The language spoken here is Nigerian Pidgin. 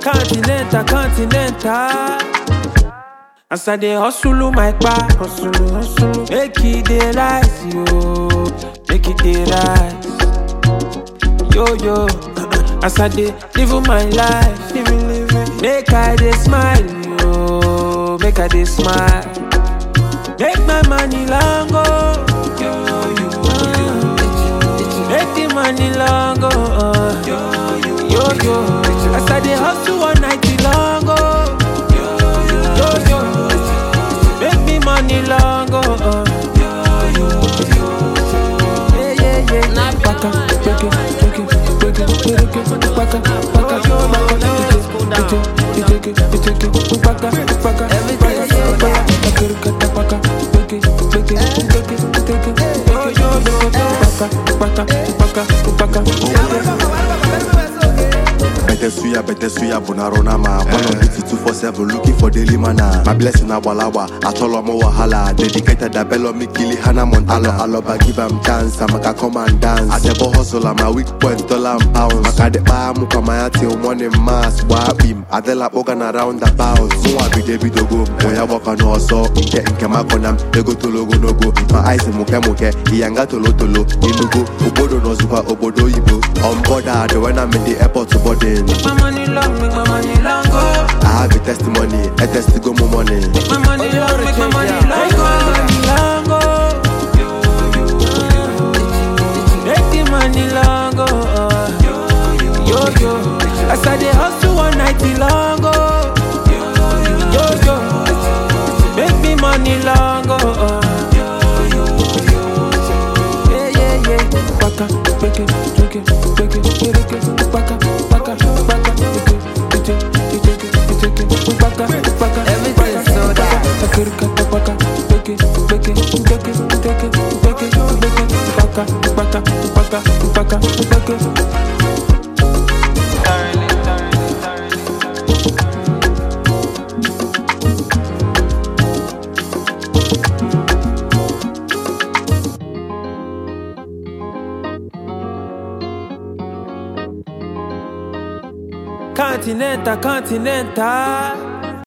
Continental. As I dey hustle my back, hustle. Make it dey rise, yo. Make it dey rise, yo. As I dey live my life, make I dey smile, yo. Make I dey smile. Make my money long go, yo. Make the money long go, yo. As I dey hustle one night long go, yo. Make me money long go, yeah. Baka, Better suya, bonarona ma. One on duty 247, looking for daily mana. My blessing abalawa, atolo mo wahala. Dedicated a bello me kili hana montana. Aloba give am chance, I'ma come and dance. I never hustle, I'm a weak point, dollar and pounds. Makade pa muka maya till morning mass. Wabim, adela organ around the bounce. So I be David Ogo, boya waka no so. Inke makonam, ego to logo no go. My eyes muke, iyanga tolo. Inugo, obodo no zuka, obodo ibo. On board, when I'm in the airport to boarding. Make my money long go. I have a testimony, a test go more money. Make my money long, make my money long go. Make the money long go, yo. As I dey hustle one night long go, yo. Make me money long go, yeah. Baka, break it, baka. Everything so that Continental.